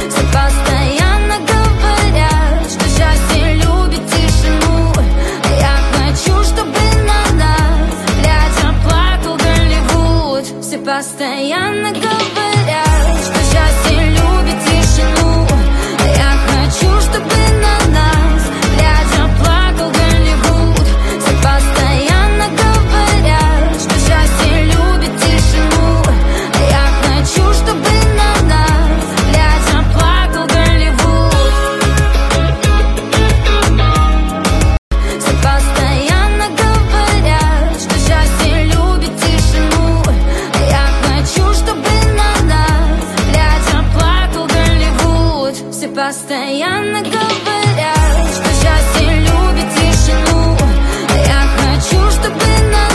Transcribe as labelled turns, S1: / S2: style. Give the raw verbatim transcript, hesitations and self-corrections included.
S1: Все постоянно говорят, что счастье любит тишину. Я хочу, чтобы на нас глядя плакал Голливуд. Все постоянно говорят, что счастье любит тишину. Я хочу, чтобы на нас глядя плакал Голливуд. Все постоянно говорят, что счастье любит тишину. Я хочу, чтобы на нас глядя плакал Голливуд. Все постоянно говорят, что счастье любит тишину. Я хочу, чтобы на нас глядя плакал Голливуд. Все постоянно говорят, что счастье любит тишину. Я хочу, чтобы на